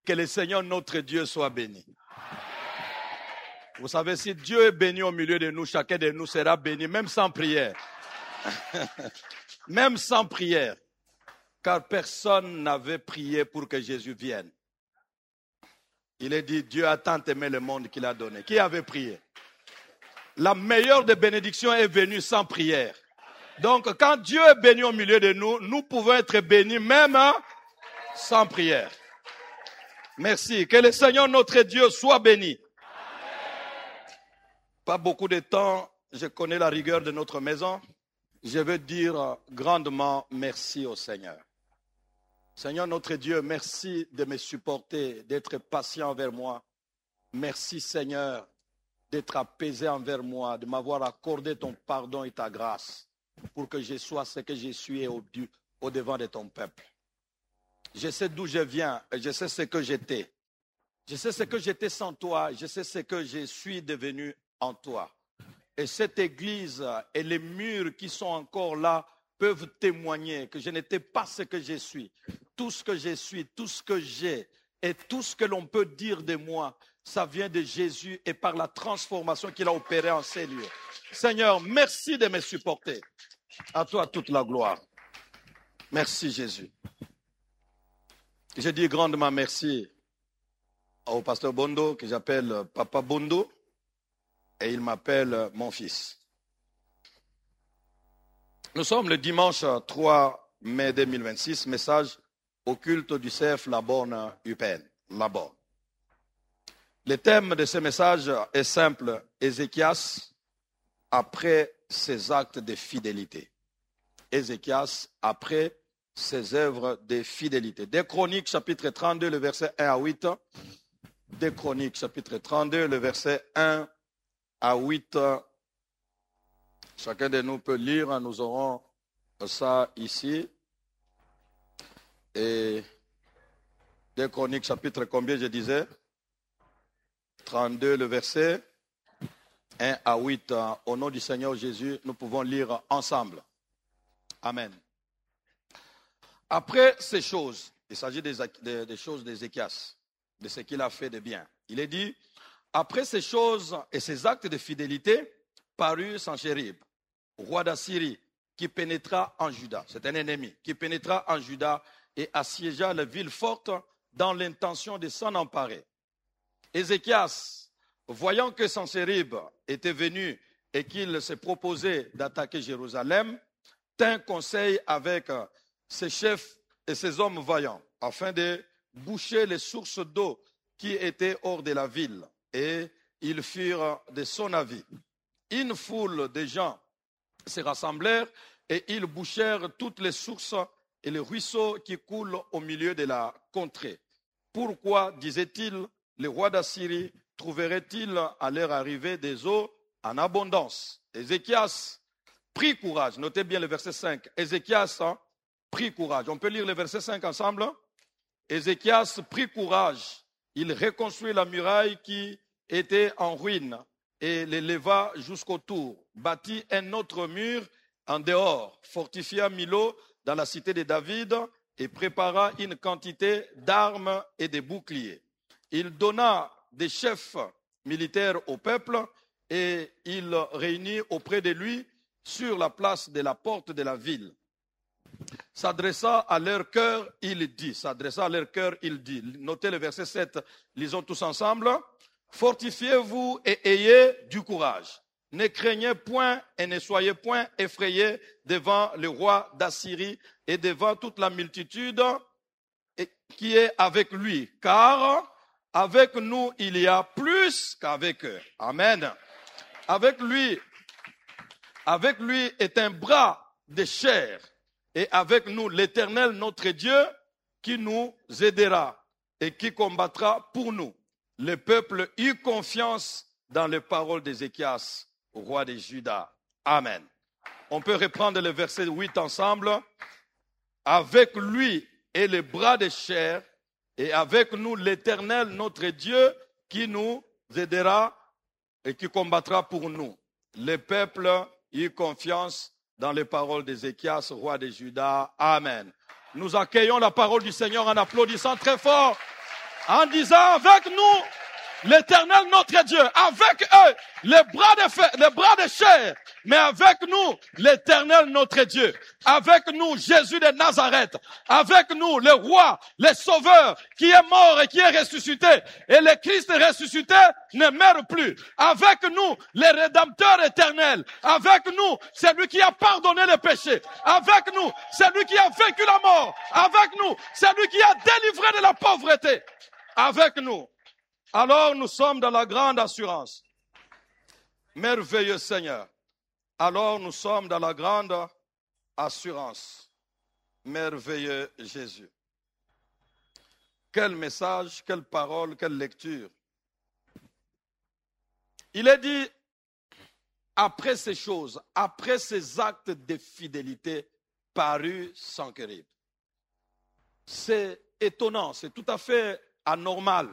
que le Seigneur notre Dieu soit béni. Vous savez, si Dieu est béni au milieu de nous, chacun de nous sera béni, même sans prière. Même sans prière. Car personne n'avait prié pour que Jésus vienne. Il est dit, Dieu a tant aimé le monde qu'il a donné. Qui avait prié? La meilleure des bénédictions est venue sans prière. Donc, quand Dieu est béni au milieu de nous, nous pouvons être bénis même sans prière. Merci. Que le Seigneur notre Dieu soit béni. Pas beaucoup de temps, je connais la rigueur de notre maison. Je veux dire grandement merci au Seigneur. Seigneur notre Dieu, merci de me supporter, d'être patient envers moi. Merci Seigneur d'être apaisé envers moi, de m'avoir accordé ton pardon et ta grâce pour que je sois ce que je suis au devant de ton peuple. Je sais d'où je viens et je sais ce que j'étais. Je sais ce que j'étais sans toi, je sais ce que je suis devenu en toi. Et cette église et les murs qui sont encore là peuvent témoigner que je n'étais pas ce que je suis. Tout ce que je suis, tout ce que j'ai et tout ce que l'on peut dire de moi, ça vient de Jésus et par la transformation qu'il a opérée en ces lieux. Seigneur, merci de me supporter. À toi toute la gloire. Merci Jésus. Je dis grandement merci au pasteur Bondo, que j'appelle Papa Bondo, et il m'appelle mon fils. Nous sommes le dimanche 3 mai 2026, message au culte du CF La Borne UPN, La Borne. Le thème de ce message est simple, Ézéchias après ses actes de fidélité. Ézéchias après ses œuvres de fidélité. Des Chroniques, chapitre 32, le verset 1 à 8. Des Chroniques, chapitre 32, le verset 1 à 8. Chacun de nous peut lire, nous aurons ça ici. Et des Chroniques, chapitre combien je disais? 32, le verset 1 à 8. Au nom du Seigneur Jésus, nous pouvons lire ensemble. Amen. Après ces choses, il s'agit des choses d'Ézéchias, de ce qu'il a fait de bien. Il est dit, après ces choses et ces actes de fidélité, parut Sanchérib, roi d'Assyrie, qui pénétra en Juda. C'est un ennemi qui pénétra en Juda et assiégea la ville forte dans l'intention de s'en emparer. Ézéchias, voyant que Sanchérib était venu et qu'il se proposait d'attaquer Jérusalem, tint conseil avec ses chefs et ses hommes vaillants, afin de boucher les sources d'eau qui étaient hors de la ville. Et ils furent de son avis. Une foule de gens se rassemblèrent et ils bouchèrent toutes les sources et les ruisseaux qui coulent au milieu de la contrée. Pourquoi, disait-il, le roi d'Assyrie trouverait-il à leur arrivée des eaux en abondance? Ézéchias prit courage. Notez bien le verset 5. Ézéchias prit courage. On peut lire le verset 5 ensemble. Ézéchias prit courage. Il reconstruit la muraille qui était en ruine et l'éleva jusqu'au tour. Bâtit un autre mur en dehors. Fortifia Milo dans la cité de David et prépara une quantité d'armes et de boucliers. Il donna des chefs militaires au peuple et il réunit auprès de lui sur la place de la porte de la ville. S'adressa à leur cœur, il dit. Notez le verset 7, lisons tous ensemble. Fortifiez-vous et ayez du courage. Ne craignez point et ne soyez point effrayés devant le roi d'Assyrie et devant toute la multitude qui est avec lui. Car avec nous, il y a plus qu'avec eux. Amen. Avec lui est un bras de chair. Et avec nous, l'Éternel, notre Dieu, qui nous aidera et qui combattra pour nous. Le peuple eut confiance dans les paroles d'Ézéchias, roi de Juda. Amen. On peut reprendre le verset 8 ensemble. Avec lui est le bras de chair, et avec nous, l'Éternel, notre Dieu, qui nous aidera et qui combattra pour nous. Le peuple eut confiance dans les paroles d'Ézéchias, roi de Juda. Amen. Nous accueillons la parole du Seigneur en applaudissant très fort. en disant avec nous, l'Éternel notre Dieu, avec eux, les bras de chair, mais avec nous, l'Éternel notre Dieu, avec nous, Jésus de Nazareth, avec nous, le roi, le sauveur, qui est mort et qui est ressuscité, et le Christ ressuscité ne meurt plus, avec nous, le Rédempteur éternel, avec nous, celui qui a pardonné les péchés, avec nous, celui qui a vaincu la mort, avec nous, celui qui a délivré de la pauvreté, avec nous. Alors nous sommes dans la grande assurance. Merveilleux Seigneur. Alors nous sommes dans la grande assurance. Merveilleux Jésus. Quel message, quelle parole, quelle lecture. Il est dit, après ces choses, après ces actes de fidélité parus sans querelle. C'est étonnant, c'est tout à fait anormal.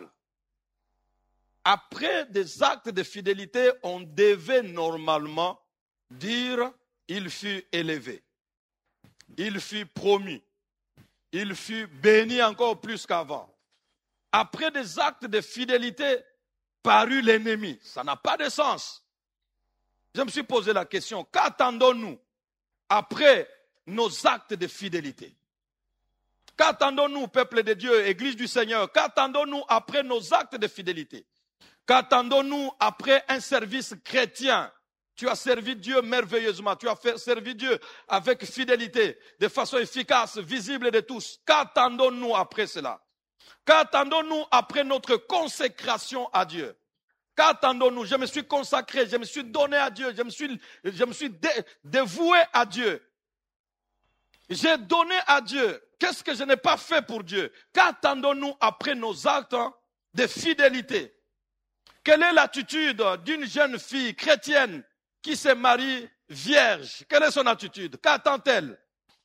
Après des actes de fidélité, on devait normalement dire « il fut élevé, il fut promu, il fut béni encore plus qu'avant ». Après des actes de fidélité, parut l'ennemi. Ça n'a pas de sens. Je me suis posé la question, qu'attendons-nous après nos actes de fidélité? Qu'attendons-nous, peuple de Dieu, Église du Seigneur? Qu'attendons-nous après nos actes de fidélité? Qu'attendons-nous après un service chrétien? Tu as servi Dieu merveilleusement, tu as servi Dieu avec fidélité, de façon efficace, visible de tous. Qu'attendons-nous après cela? Qu'attendons-nous après notre consécration à Dieu? Qu'attendons-nous? Je me suis consacré, je me suis donné à Dieu, je me suis dévoué à Dieu. J'ai donné à Dieu. Qu'est-ce que je n'ai pas fait pour Dieu? Qu'attendons-nous après nos actes de fidélité? Quelle est l'attitude d'une jeune fille chrétienne qui se marie vierge? Quelle est son attitude? Qu'attend-elle?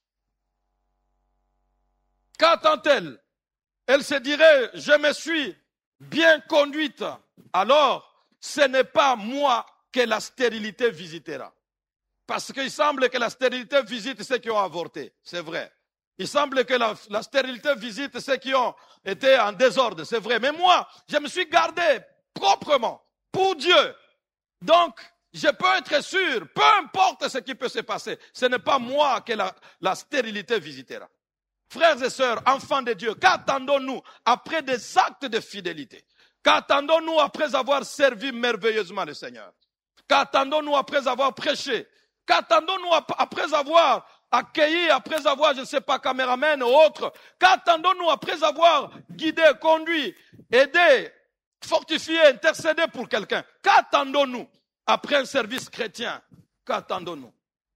Qu'attend-elle? Elle se dirait, je me suis bien conduite. Alors, ce n'est pas moi que la stérilité visitera. Parce qu'il semble que la stérilité visite ceux qui ont avorté. C'est vrai. Il semble que la stérilité visite ceux qui ont été en désordre. C'est vrai. Mais moi, je me suis gardé proprement pour Dieu. Donc, je peux être sûr, peu importe ce qui peut se passer, ce n'est pas moi que la stérilité visitera. Frères et sœurs, enfants de Dieu, qu'attendons-nous après des actes de fidélité? Qu'attendons-nous après avoir servi merveilleusement le Seigneur? Qu'attendons-nous après avoir prêché? Qu'attendons-nous après avoir accueilli, après avoir, je ne sais pas, caméraman ou autre? Qu'attendons-nous après avoir guidé, conduit, aidé, fortifié, intercédé pour quelqu'un? Qu'attendons-nous après un service chrétien? Qu'attendons-nous?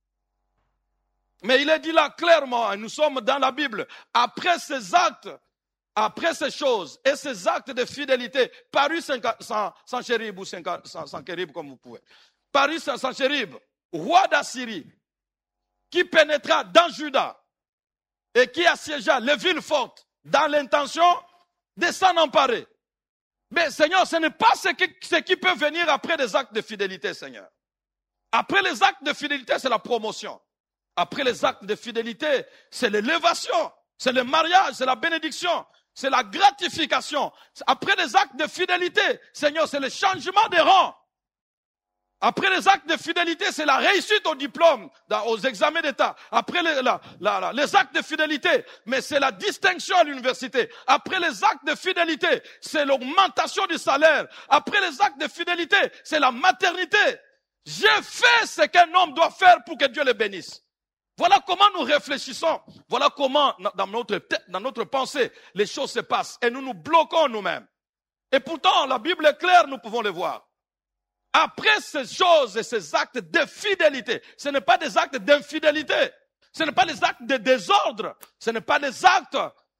Mais il est dit là clairement, et nous sommes dans la Bible, après ces actes, après ces choses et ces actes de fidélité, parus sans chérib ou sans chérib comme vous pouvez, parus sans chérib, roi d'Assyrie, qui pénétra dans Juda et qui assiégea les villes fortes dans l'intention de s'en emparer. Mais Seigneur, ce n'est pas ce qui peut venir après des actes de fidélité, Seigneur. Après les actes de fidélité, c'est la promotion. Après les actes de fidélité, c'est l'élévation, c'est le mariage, c'est la bénédiction, c'est la gratification. Après les actes de fidélité, Seigneur, c'est le changement des rangs. Après les actes de fidélité, c'est la réussite au diplôme, aux examens d'État. Après les actes de fidélité, mais c'est la distinction à l'université. Après les actes de fidélité, c'est l'augmentation du salaire. Après les actes de fidélité, c'est la maternité. J'ai fait ce qu'un homme doit faire pour que Dieu le bénisse. Voilà comment nous réfléchissons. Voilà comment, dans notre tête, dans notre pensée, les choses se passent. Et nous nous bloquons nous-mêmes. Et pourtant, la Bible est claire, nous pouvons le voir. Après ces choses et ces actes de fidélité, ce n'est pas des actes d'infidélité. Ce n'est pas des actes de désordre. Ce n'est pas des actes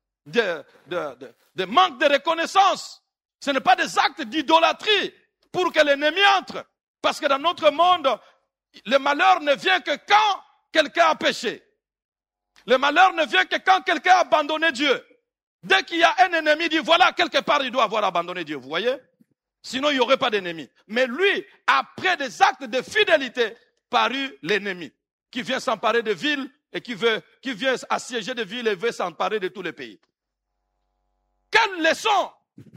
de manque de reconnaissance. Ce n'est pas des actes d'idolâtrie pour que l'ennemi entre. Parce que dans notre monde, le malheur ne vient que quand quelqu'un a péché. Le malheur ne vient que quand quelqu'un a abandonné Dieu. Dès qu'il y a un ennemi, il dit voilà, quelque part il doit avoir abandonné Dieu. Vous voyez? Sinon il n'y aurait pas d'ennemi. Mais lui, après des actes de fidélité, parut l'ennemi qui vient s'emparer de villes et qui vient assiéger des villes et veut s'emparer de tous les pays. Quelle leçon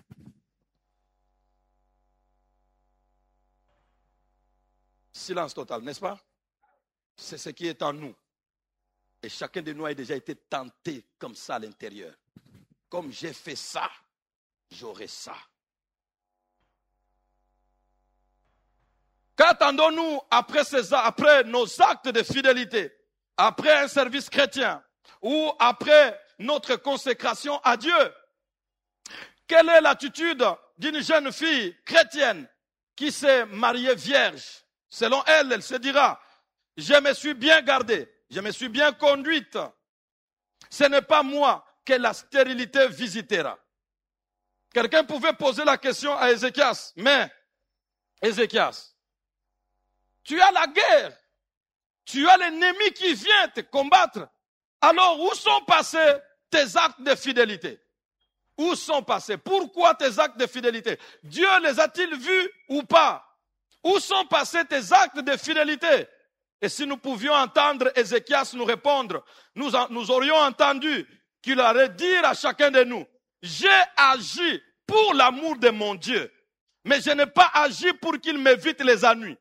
silence total, n'est-ce pas? C'est ce qui est en nous. Et chacun de nous a déjà été tenté comme ça à l'intérieur. Comme j'ai fait ça, j'aurai ça. Qu'attendons-nous après nos actes de fidélité, après un service chrétien ou après notre consécration à Dieu? Quelle est l'attitude d'une jeune fille chrétienne qui s'est mariée vierge? Selon elle, elle se dira, je me suis bien gardée, je me suis bien conduite. Ce n'est pas moi que la stérilité visitera. Quelqu'un pouvait poser la question à Ézéchias, mais Ézéchias, tu as la guerre, tu as l'ennemi qui vient te combattre. Alors où sont passés tes actes de fidélité? Où sont passés? Pourquoi tes actes de fidélité? Dieu les a-t-il vus ou pas? Où sont passés tes actes de fidélité? Et si nous pouvions entendre Ézéchias nous répondre, nous aurions entendu qu'il allait dire à chacun de nous, j'ai agi pour l'amour de mon Dieu, mais je n'ai pas agi pour qu'il m'évite les ennuis.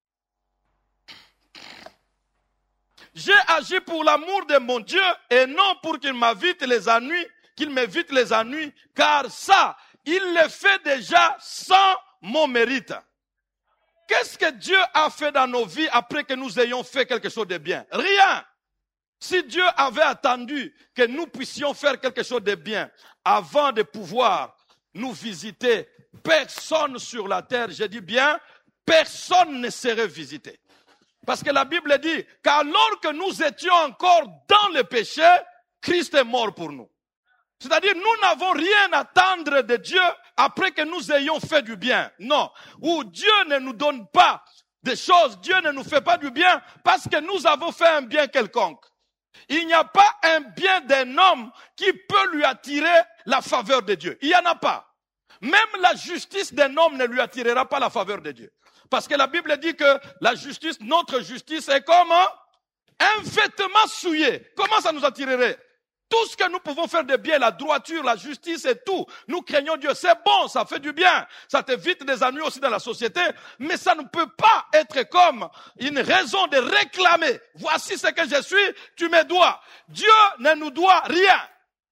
J'ai agi pour l'amour de mon Dieu et non pour qu'il m'évite les ennuis, car ça, il le fait déjà sans mon mérite. Qu'est-ce que Dieu a fait dans nos vies après que nous ayons fait quelque chose de bien? Rien. Si Dieu avait attendu que nous puissions faire quelque chose de bien avant de pouvoir nous visiter, personne sur la terre, je dis bien, personne ne serait visité. Parce que la Bible dit qu'alors que nous étions encore dans le péché, Christ est mort pour nous. C'est-à-dire, nous n'avons rien à attendre de Dieu après que nous ayons fait du bien. Non. Ou Dieu ne nous donne pas des choses, Dieu ne nous fait pas du bien parce que nous avons fait un bien quelconque. Il n'y a pas un bien d'un homme qui peut lui attirer la faveur de Dieu. Il n'y en a pas. Même la justice d'un homme ne lui attirera pas la faveur de Dieu. Parce que la Bible dit que la justice, notre justice est comme un vêtement souillé. Comment ça nous attirerait? Tout ce que nous pouvons faire de bien, la droiture, la justice et tout, nous craignons Dieu. C'est bon, ça fait du bien. Ça t'évite des ennuis aussi dans la société. Mais ça ne peut pas être comme une raison de réclamer. Voici ce que je suis, tu me dois. Dieu ne nous doit rien.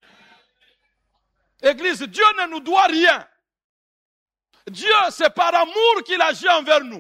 Église, Dieu ne nous doit rien. Dieu, c'est par amour qu'il agit envers nous.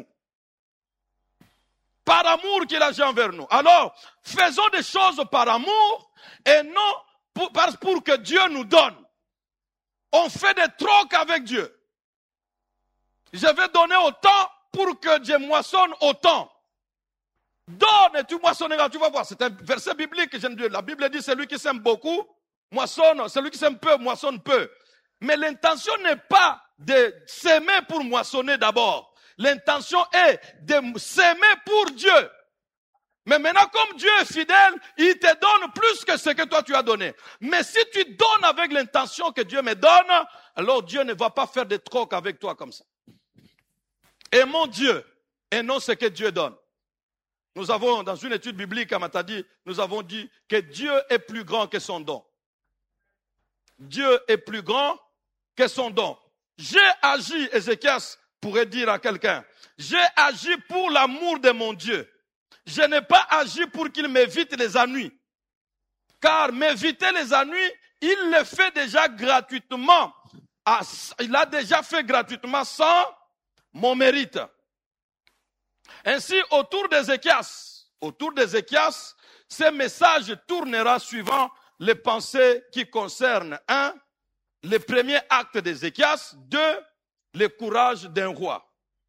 Par amour qu'il agit envers nous. Alors, faisons des choses par amour et non pour que Dieu nous donne. On fait des trocs avec Dieu. Je vais donner autant pour que Dieu moissonne autant. Donne et tu moissonneras. Tu vas voir, c'est un verset biblique. La Bible dit, celui qui sème beaucoup, moissonne. Celui qui sème peu, moissonne peu. Mais l'intention n'est pas de s'aimer pour moissonner d'abord. L'intention est de s'aimer pour Dieu. Mais maintenant, comme Dieu est fidèle, il te donne plus que ce que toi tu as donné. Mais si tu donnes avec l'intention que Dieu me donne, alors Dieu ne va pas faire des trocs avec toi comme ça. Aimons Dieu et non ce que Dieu donne. Nous avons, dans une étude biblique à Matadi, nous avons dit que Dieu est plus grand que son don. Dieu est plus grand que son don. J'ai agi, Ézéchias pourrait dire à quelqu'un, j'ai agi pour l'amour de mon Dieu. Je n'ai pas agi pour qu'il m'évite les ennuis. Car m'éviter les ennuis, il le fait déjà gratuitement. Il l'a déjà fait gratuitement sans mon mérite. Ainsi, autour d'Ézéchias, ce message tournera suivant les pensées qui concernent 1. Le premier acte d'Ézéchias, 2. Le courage d'un roi.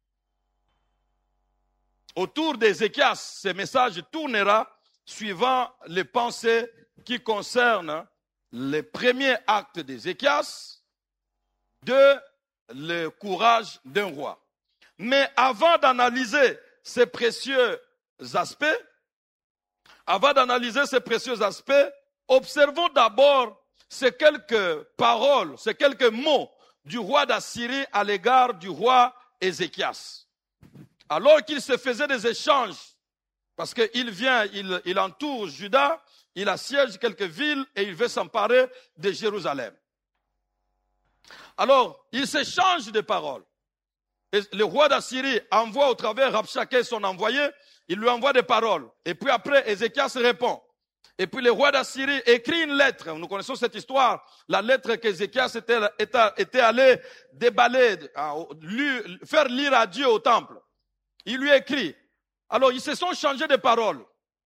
Autour d'Ézéchias, ce message tournera suivant les pensées qui concernent le premier acte d'Ézéchias, 2. Le courage d'un roi. Mais avant d'analyser ces précieux aspects, observons d'abord ces quelques paroles, ces quelques mots du roi d'Assyrie à l'égard du roi Ézéchias. Alors qu'il se faisait des échanges, parce qu'il vient, il entoure Juda, il assiège quelques villes et il veut s'emparer de Jérusalem. Alors, il s'échange des paroles. Et le roi d'Assyrie envoie au travers Rabshakeh, son envoyé, il lui envoie des paroles. Et puis après, Ézéchias répond. Et puis le roi d'Assyrie écrit une lettre. Nous connaissons cette histoire. La lettre qu'Ézéchias était allé déballer, faire lire à Dieu au temple. Il lui écrit. Alors, ils se sont changés de paroles.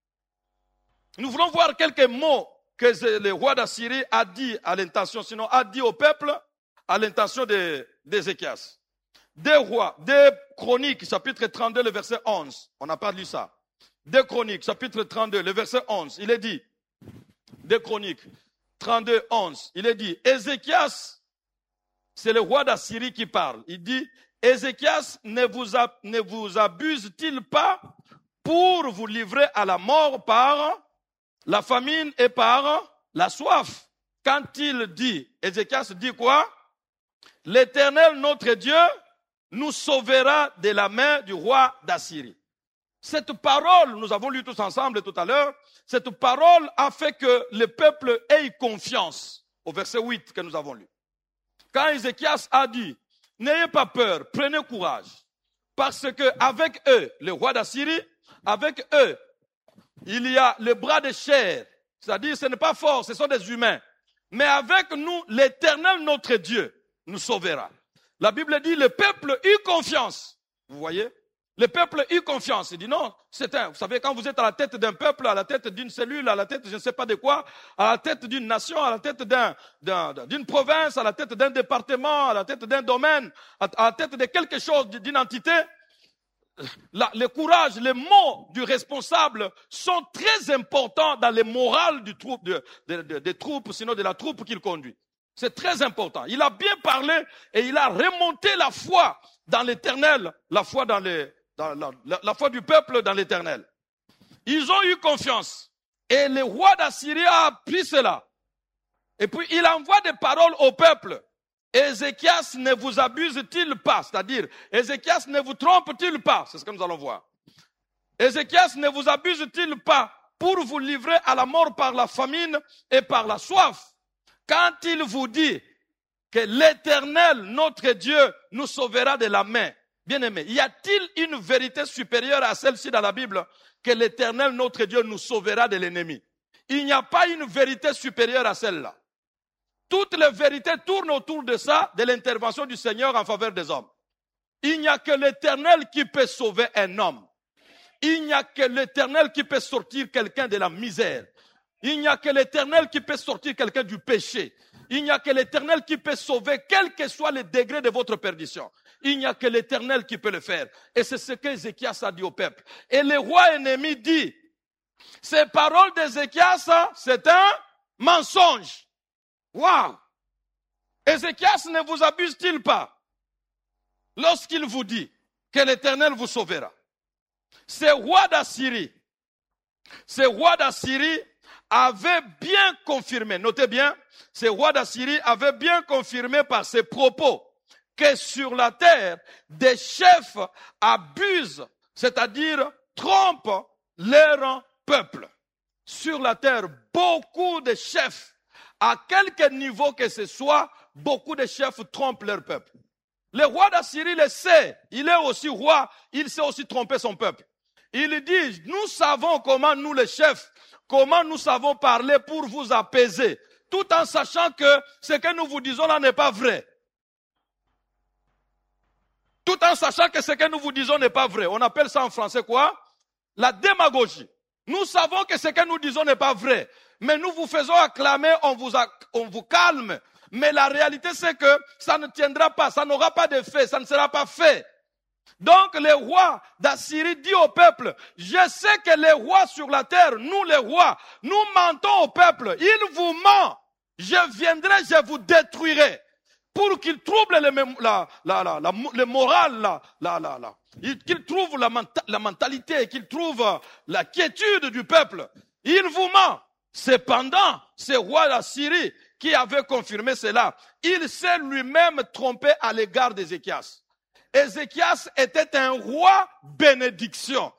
Nous voulons voir quelques mots que le roi d'Assyrie a dit à l'intention, sinon a dit au peuple à l'intention d'Ézéchias. Deux Chroniques, chapitre 32, le verset 11. On n'a pas lu ça. 2 Chroniques, chapitre 32, le verset 11, il est dit, 2 Chroniques 32, 11, il est dit, Ézéchias, c'est le roi d'Assyrie qui parle. Il dit, Ézéchias ne vous abuse-t-il pas pour vous livrer à la mort par la famine et par la soif? Quand il dit, Ézéchias dit quoi? L'Éternel, notre Dieu, nous sauvera de la main du roi d'Assyrie. Cette parole, nous avons lu tous ensemble tout à l'heure, cette parole a fait que le peuple ait confiance, au verset 8 que nous avons lu. Quand Ézéchias a dit, n'ayez pas peur, prenez courage, parce que avec eux, le roi d'Assyrie, avec eux, il y a le bras de chair, c'est-à-dire ce n'est pas fort, ce sont des humains, mais avec nous, l'Éternel notre Dieu nous sauvera. La Bible dit, le peuple eut confiance, vous voyez? Le peuple eut confiance. Il dit non, vous savez, quand vous êtes à la tête d'un peuple, à la tête d'une cellule, à la tête je ne sais pas de quoi, à la tête d'une nation, à la tête d'une province, à la tête d'un département, à la tête d'un domaine, à la tête de quelque chose, d'une entité, le courage, les mots du responsable sont très importants dans le moral du troupe, des troupes, sinon de la troupe qu'il conduit. C'est très important. Il a bien parlé et il a remonté la foi dans l'Éternel, la foi la foi du peuple dans l'Éternel. Ils ont eu confiance. Et le roi d'Assyrie a appris cela. Et puis il envoie des paroles au peuple. Ézéchias ne vous abuse-t-il pas? C'est-à-dire, Ézéchias ne vous trompe-t-il pas? C'est ce que nous allons voir. Ézéchias ne vous abuse-t-il pas pour vous livrer à la mort par la famine et par la soif? Quand il vous dit que l'Éternel, notre Dieu, nous sauvera de la main. Bien-aimé, y a-t-il une vérité supérieure à celle-ci dans la Bible, que l'Éternel, notre Dieu, nous sauvera de l'ennemi? Il n'y a pas une vérité supérieure à celle-là. Toutes les vérités tournent autour de ça, de l'intervention du Seigneur en faveur des hommes. Il n'y a que l'Éternel qui peut sauver un homme. Il n'y a que l'Éternel qui peut sortir quelqu'un de la misère. Il n'y a que l'Éternel qui peut sortir quelqu'un du péché. Il n'y a que l'Éternel qui peut sauver, quel que soit le degré de votre perdition. Il n'y a que l'Éternel qui peut le faire. Et c'est ce qu'Ézéchias a dit au peuple. Et le roi ennemi dit, ces paroles d'Ézéchias, c'est un mensonge. Waouh! Ézéchias ne vous abuse-t-il pas lorsqu'il vous dit que l'Éternel vous sauvera? Ce roi d'Assyrie avait bien confirmé, notez bien, ce roi d'Assyrie avait bien confirmé par ses propos que sur la terre, des chefs abusent, c'est-à-dire trompent leur peuple. Sur la terre, beaucoup de chefs, à quelque niveau que ce soit, beaucoup de chefs trompent leur peuple. Le roi d'Assyrie le sait, il est aussi roi, il sait aussi tromper son peuple. Il dit, nous savons comment nous les chefs, comment nous savons parler pour vous apaiser, tout en sachant que ce que nous vous disons là n'est pas vrai. Tout en sachant que ce que nous vous disons n'est pas vrai. On appelle ça en français quoi? La démagogie. Nous savons que ce que nous disons n'est pas vrai, mais nous vous faisons acclamer, on vous calme. Mais la réalité c'est que ça ne tiendra pas, ça n'aura pas d'effet, ça ne sera pas fait. Donc le roi d'Assyrie dit au peuple, je sais que les rois sur la terre, nous les rois, nous mentons au peuple, il vous ment, je viendrai, je vous détruirai, pour qu'il trouble le moral, qu'il trouve la mentalité, qu'il trouve la quiétude du peuple. Il vous ment. Cependant, ce roi d'Assyrie qui avait confirmé cela, il s'est lui-même trompé à l'égard d'Ézéchias. Ézéchias était un roi bénédiction.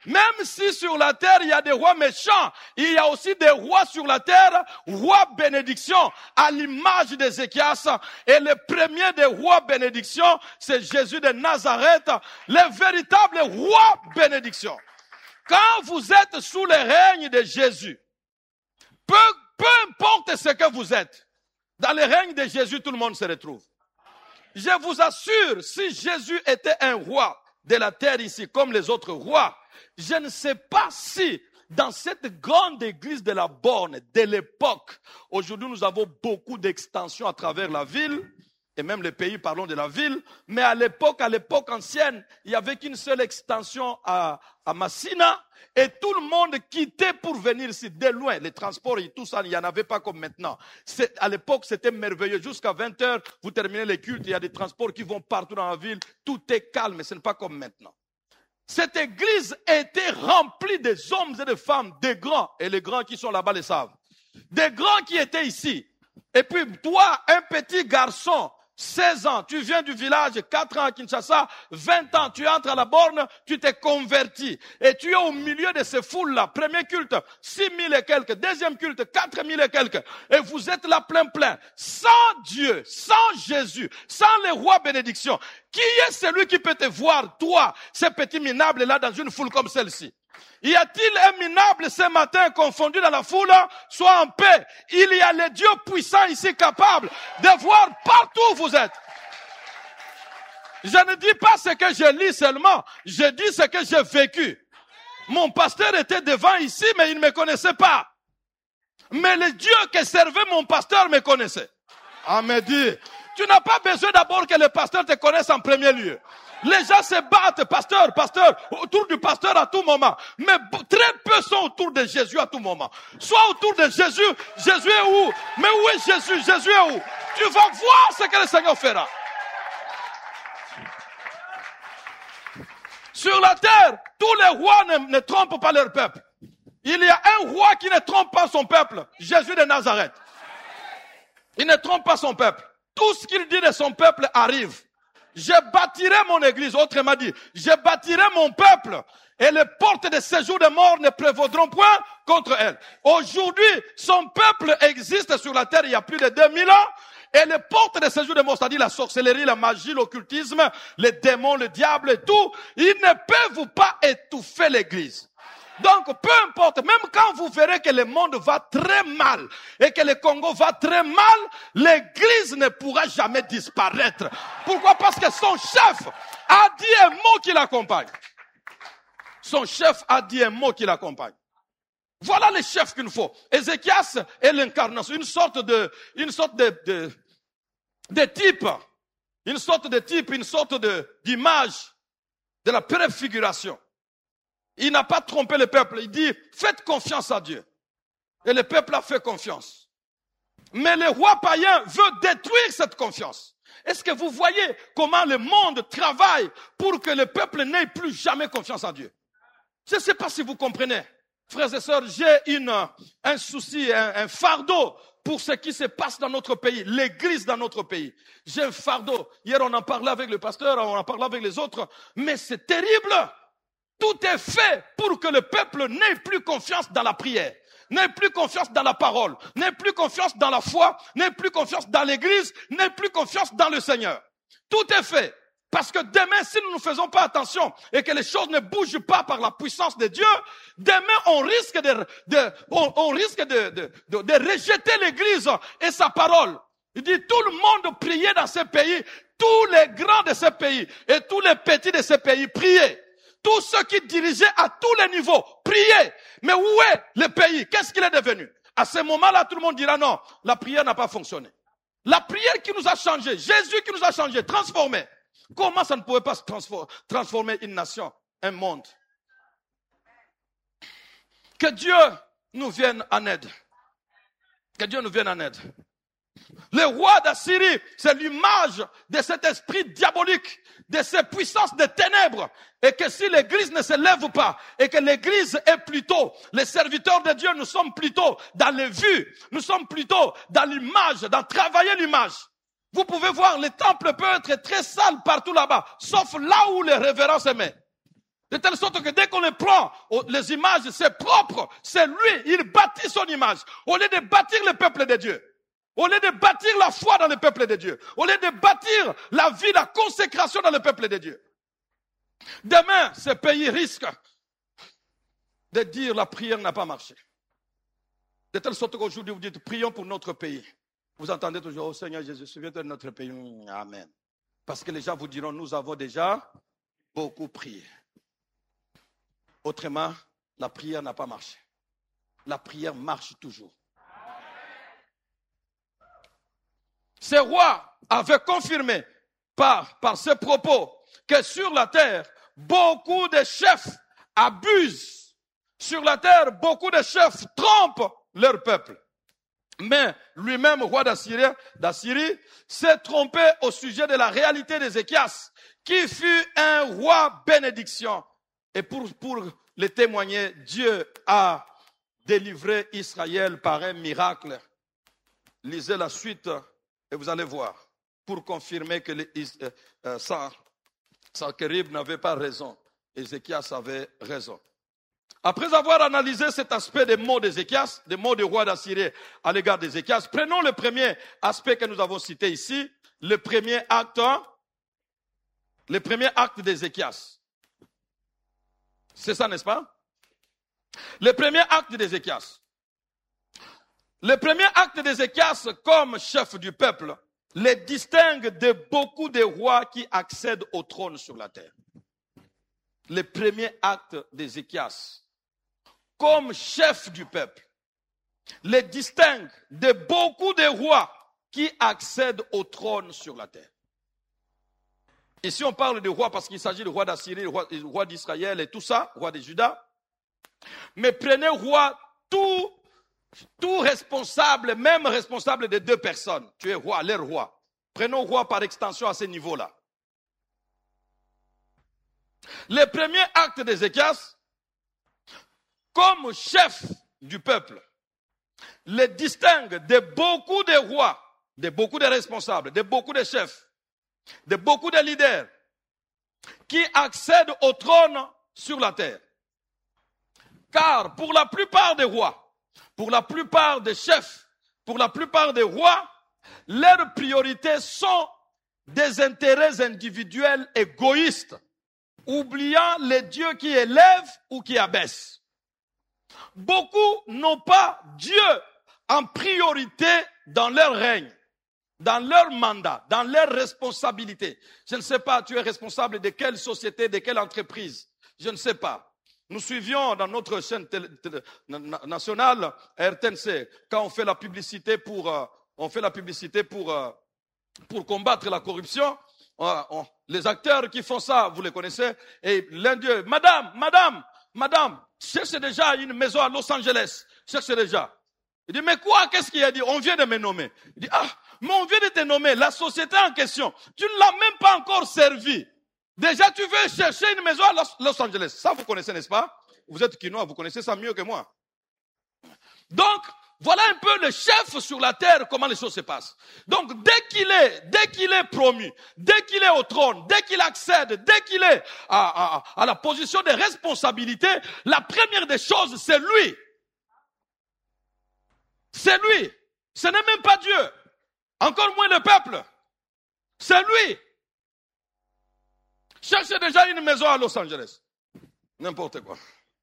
Même si sur la terre, il y a des rois méchants, il y a aussi des rois sur la terre, rois bénédiction, à l'image d'Ézéchias. Et le premier des rois bénédiction, c'est Jésus de Nazareth, le véritable roi bénédiction. Quand vous êtes sous le règne de Jésus, peu importe ce que vous êtes, dans le règne de Jésus, tout le monde se retrouve. Je vous assure, si Jésus était un roi de la terre ici, comme les autres rois, je ne sais pas si dans cette grande église de la borne de l'époque, aujourd'hui nous avons beaucoup d'extensions à travers la ville, et même les pays, parlons de la ville, mais à l'époque ancienne, il n'y avait qu'une seule extension à Massina, et tout le monde quittait pour venir ici, de loin. Les transports et tout ça, il n'y en avait pas comme maintenant. À l'époque, c'était merveilleux. Jusqu'à 20h, vous terminez les cultes, il y a des transports qui vont partout dans la ville, tout est calme, mais ce n'est pas comme maintenant. Cette église était remplie des hommes et des femmes, des grands, et les grands qui sont là-bas le savent. Des grands qui étaient ici. Et puis toi, un petit garçon, 16 ans, tu viens du village, 4 ans à Kinshasa, 20 ans, tu entres à la borne, tu t'es converti. Et tu es au milieu de ces foules-là. Premier culte, 6 000 et quelques. Deuxième culte, 4 000 et quelques. Et vous êtes là plein. Sans Dieu, sans Jésus, sans les rois bénédictions. Qui est celui qui peut te voir, toi, ce petit minable là, dans une foule comme celle-ci? Y a-t-il un minable ce matin confondu dans la foule? Sois en paix. Il y a les dieux puissants ici capables de voir partout où vous êtes. Je ne dis pas ce que je lis seulement. Je dis ce que j'ai vécu. Mon pasteur était devant ici, mais il ne me connaissait pas. Mais le Dieu que servait mon pasteur me connaissait. On me dit, tu n'as pas besoin d'abord que le pasteur te connaisse en premier lieu. Les gens se battent, pasteur, autour du pasteur à tout moment. Mais très peu sont autour de Jésus à tout moment. Soit autour de Jésus, Jésus est où? Mais où est Jésus? Jésus est où? Tu vas voir ce que le Seigneur fera. Sur la terre, tous les rois ne trompent pas leur peuple. Il y a un roi qui ne trompe pas son peuple, Jésus de Nazareth. Il ne trompe pas son peuple. Tout ce qu'il dit de son peuple arrive. Je bâtirai mon église, autrement dit, je bâtirai mon peuple et les portes de séjour des morts ne prévaudront point contre elle. Aujourd'hui, son peuple existe sur la terre il y a plus de 2000 ans et les portes de séjour des morts, c'est-à-dire la sorcellerie, la magie, l'occultisme, les démons, le diable et tout, ils ne peuvent pas étouffer l'église. Donc, peu importe, même quand vous verrez que le monde va très mal et que le Congo va très mal, l'église ne pourra jamais disparaître. Pourquoi? Parce que son chef a dit un mot qui l'accompagne. Son chef a dit un mot qui l'accompagne. Voilà le chef qu'il nous faut. Ézéchias est l'incarnation, une sorte de type, une sorte d'image de la préfiguration. Il n'a pas trompé le peuple. Il dit, faites confiance à Dieu. Et le peuple a fait confiance. Mais le roi païen veut détruire cette confiance. Est-ce que vous voyez comment le monde travaille pour que le peuple n'ait plus jamais confiance en Dieu? Je ne sais pas si vous comprenez. Frères et sœurs, j'ai un souci, un fardeau pour ce qui se passe dans notre pays, l'église dans notre pays. J'ai un fardeau. Hier, on en parlait avec le pasteur, on en parlait avec les autres. Mais c'est terrible. Tout est fait pour que le peuple n'ait plus confiance dans la prière, n'ait plus confiance dans la parole, n'ait plus confiance dans la foi, n'ait plus confiance dans l'église, n'ait plus confiance dans le Seigneur. Tout est fait. Parce que demain, si nous ne faisons pas attention et que les choses ne bougent pas par la puissance de Dieu, demain on risque de rejeter l'église et sa parole. Il dit tout le monde priait dans ce pays, tous les grands de ce pays et tous les petits de ce pays priaient. Tous ceux qui dirigeaient à tous les niveaux, priaient. Mais où est le pays? Qu'est-ce qu'il est devenu? À ce moment-là, tout le monde dira non, la prière n'a pas fonctionné. La prière qui nous a changé, Jésus qui nous a changé, transformé. Comment ça ne pouvait pas transformer une nation, un monde? Que Dieu nous vienne en aide. Que Dieu nous vienne en aide. Le roi d'Assyrie, c'est l'image de cet esprit diabolique, de ces puissances de ténèbres. Et que si l'église ne se lève pas, et que l'église est plutôt, les serviteurs de Dieu, nous sommes plutôt dans les vues, nous sommes plutôt dans l'image, dans travailler l'image. Vous pouvez voir, le temple peut être très sale partout là-bas, sauf là où les révérences se mettent. De telle sorte que dès qu'on les prend, les images, c'est propre. C'est lui, il bâtit son image. Au lieu de bâtir le peuple de Dieu. Au lieu de bâtir la foi dans le peuple de Dieu. Au lieu de bâtir la vie, la consécration dans le peuple de Dieu. Demain, ce pays risque de dire la prière n'a pas marché. De telle sorte qu'aujourd'hui, vous dites, prions pour notre pays. Vous entendez toujours, oh Seigneur Jésus, souviens-toi de notre pays. Amen. Parce que les gens vous diront, nous avons déjà beaucoup prié. Autrement, la prière n'a pas marché. La prière marche toujours. Ces rois avaient confirmé par ses propos que sur la terre, beaucoup de chefs abusent. Sur la terre, beaucoup de chefs trompent leur peuple. Mais lui-même, roi d'Assyrie, s'est trompé au sujet de la réalité d'Ézéchias, qui fut un roi bénédiction. Et pour le témoigner, Dieu a délivré Israël par un miracle. Lisez la suite et vous allez voir, pour confirmer que Sanchérib n'avait pas raison. Ézéchias avait raison. Après avoir analysé cet aspect des mots d'Ézéchias, des mots du roi d'Assyrie à l'égard d'Ézéchias, prenons le premier aspect que nous avons cité ici, le premier acte d'Ézéchias. C'est ça, n'est-ce pas? Le premier acte d'Ézéchias. Le premier acte d'Ézéchias, comme chef du peuple, les distingue de beaucoup de rois qui accèdent au trône sur la terre. Le premier acte d'Ézéchias, comme chef du peuple, les distingue de beaucoup de rois qui accèdent au trône sur la terre. Ici, on parle de rois parce qu'il s'agit de roi d'Assyrie, roi d'Israël et tout ça, roi de Juda. Mais prenez roi, tout responsable, même responsable de deux personnes. Tu es roi, leur roi. Prenons roi par extension à ce niveau-là. Le premier acte d'Ézéchias, comme chef du peuple, les distingue de beaucoup de rois, de beaucoup de responsables, de beaucoup de chefs, de beaucoup de leaders qui accèdent au trône sur la terre. Car pour la plupart des rois, pour la plupart des chefs, pour la plupart des rois, leurs priorités sont des intérêts individuels égoïstes, oubliant les dieux qui élèvent ou qui abaissent. Beaucoup n'ont pas Dieu en priorité dans leur règne, dans leur mandat, dans leur responsabilité. Je ne sais pas, tu es responsable de quelle société, de quelle entreprise. Je ne sais pas. Nous suivions dans notre chaîne nationale, RTNC, quand on fait la publicité pour combattre la corruption, les acteurs qui font ça, vous les connaissez, et l'un d'eux, madame, cherchez déjà une maison à Los Angeles, cherchez déjà. Il dit, mais quoi, qu'est-ce qu'il a dit? On vient de me nommer. Il dit, mais on vient de te nommer, la société en question, tu ne l'as même pas encore servi. Déjà, tu veux chercher une maison à Los Angeles. Ça, vous connaissez, n'est-ce pas? Vous êtes quinois, vous connaissez ça mieux que moi. Donc, voilà un peu le chef sur la terre, comment les choses se passent. Donc, dès qu'il est promu, dès qu'il est au trône, dès qu'il accède, dès qu'il est à la position de responsabilité, la première des choses, c'est lui. C'est lui. Ce n'est même pas Dieu. Encore moins le peuple. C'est lui. Cherchez déjà une maison à Los Angeles. N'importe quoi.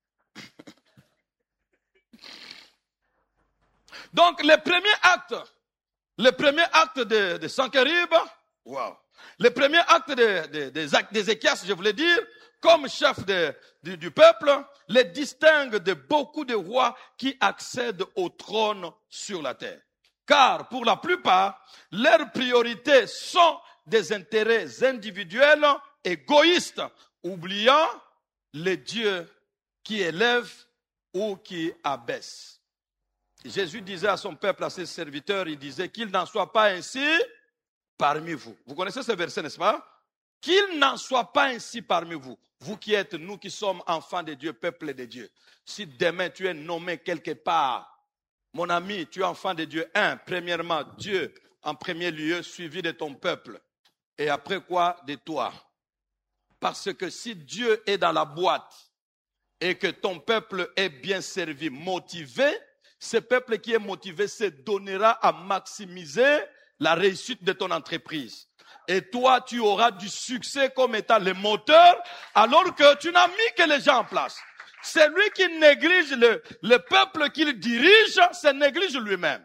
Donc, le premier acte de Sanchérib, wow. Le premier acte d'Ézéchias, je voulais dire, comme chef du peuple, les distingue de beaucoup de rois qui accèdent au trône sur la terre. Car, pour la plupart, leurs priorités sont des intérêts individuels égoïstes, oubliant les dieux qui élèvent ou qui abaissent. Jésus disait à son peuple, à ses serviteurs, il disait qu'il n'en soit pas ainsi parmi vous. Vous connaissez ce verset, n'est-ce pas? Qu'il n'en soit pas ainsi parmi vous. Vous qui êtes, nous qui sommes enfants de Dieu, peuple de Dieu. Si demain tu es nommé quelque part, mon ami, tu es enfant de Dieu. Premièrement, Dieu en premier lieu, suivi de ton peuple. Et après quoi? De toi. Parce que si Dieu est dans la boîte et que ton peuple est bien servi, motivé, ce peuple qui est motivé se donnera à maximiser la réussite de ton entreprise. Et toi, tu auras du succès comme étant le moteur, alors que tu n'as mis que les gens en place. Celui qui néglige le peuple qu'il dirige, se néglige lui-même.